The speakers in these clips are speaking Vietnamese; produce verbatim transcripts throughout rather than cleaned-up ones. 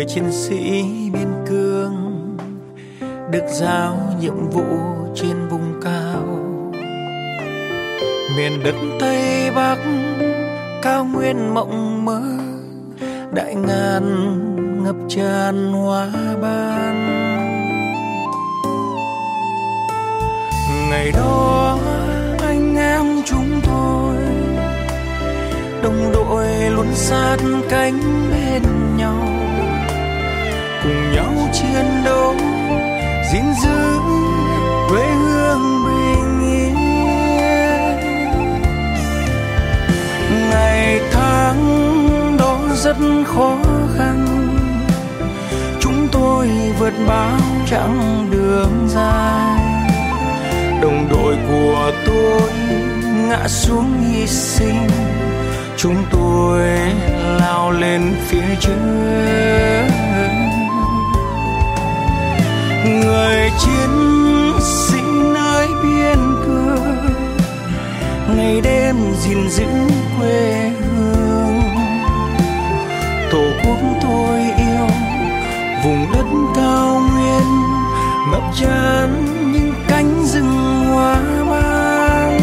chiến sĩ biên cương được giao nhiệm vụ trên vùng cao. Miền đất Tây Bắc cao nguyên mộng mơ, đại ngàn ngập tràn hoa ban. Ngày đó anh em chúng tôi đồng đội luôn sát cánh bên nhau, cùng nhau chiến đấu gìn giữ quê hương bình yên. Ngày tháng đó rất khó khăn, chúng tôi vượt bao chặng đường dài. Đồng đội của tôi ngã xuống hy sinh, chúng tôi lao lên phía trước. Người chiến sĩ nơi biên cương ngày đêm gìn giữ quê hương. Tổ quốc tôi yêu vùng đất cao nguyên ngập tràn những cánh rừng hoa ban.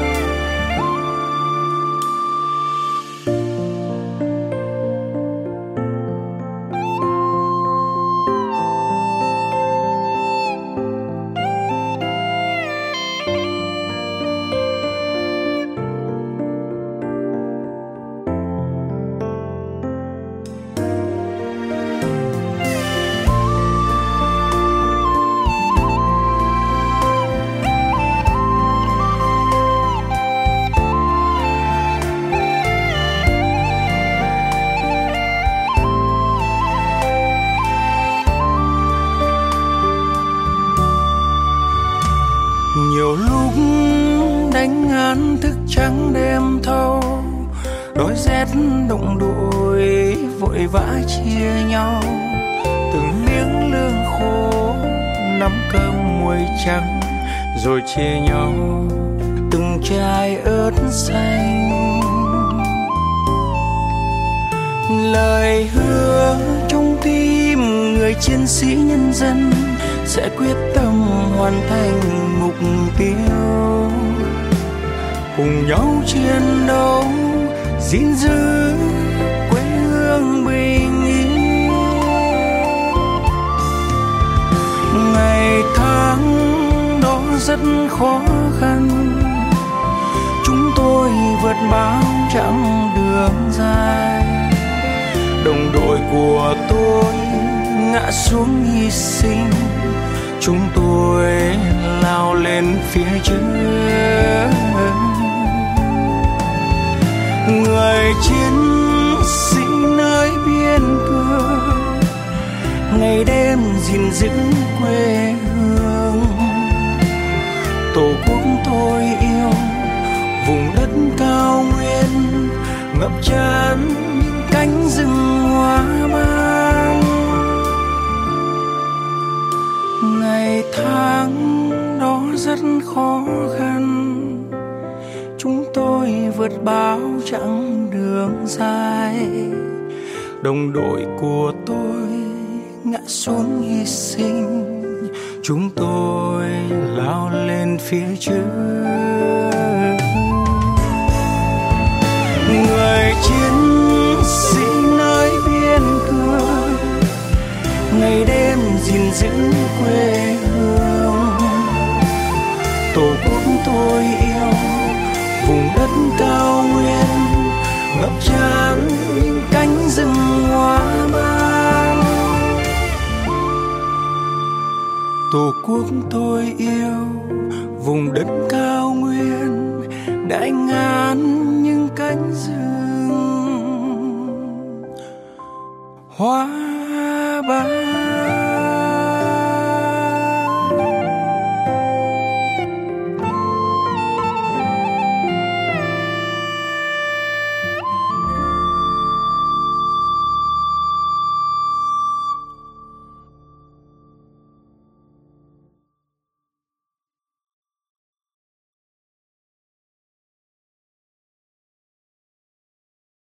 Nhiều lúc đánh án thức trắng đêm thâu, đói rét đồng đội vội vã chia nhau. Từng miếng lương khô nắm cơm muối trắng, rồi chia nhau từng chai ớt xanh. Lời hứa trong tim người chiến sĩ nhân dân sẽ quyết tâm hoàn thành mục tiêu, cùng nhau chiến đấu gìn giữ quê hương bình yên. Ngày tháng đó rất khó khăn, chúng tôi vượt bao chặng đường dài. Đồng đội của tôi ngã xuống hy sinh, chúng tôi lao lên phía trước. Người chiến sĩ nơi biên cương ngày đêm gìn giữ quê hương. Tổ quốc tôi yêu vùng đất cao nguyên ngập tràn những cánh rừng hoa ban. Ngày tháng đó rất khó khăn, chúng tôi vượt bao chặng đường dài. Đồng đội của tôi ngã xuống hy sinh, chúng tôi lao lên phía trước. Người chiến sĩ nơi biên cương ngày đêm gìn giữ quê hương. Tổ quốc tôi yêu vùng đất cao nguyên ngập tràn những cánh rừng hoa ban. Tổ quốc tôi yêu vùng đất cao nguyên đại ngàn những cánh rừng hoa ban.